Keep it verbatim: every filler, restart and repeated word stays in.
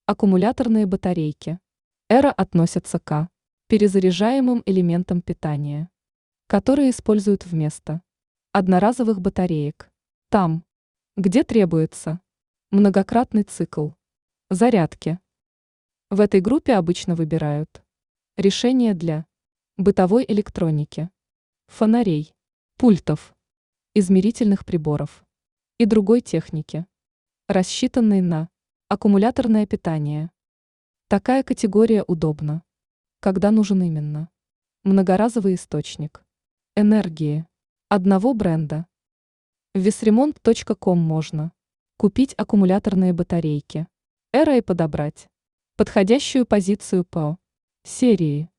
Аккумуляторные батарейки. Эра относятся к перезаряжаемым элементам питания, которые используют вместо одноразовых батареек. Там, где требуется многократный цикл зарядки. В этой группе обычно выбирают решения для бытовой электроники, фонарей, пультов, измерительных приборов и другой техники, рассчитанной на аккумуляторное питание. Такая категория удобна, когда нужен именно многоразовый источник энергии одного бренда. В весремонт точка ком можно купить аккумуляторные батарейки Эра и подобрать подходящую позицию по серии.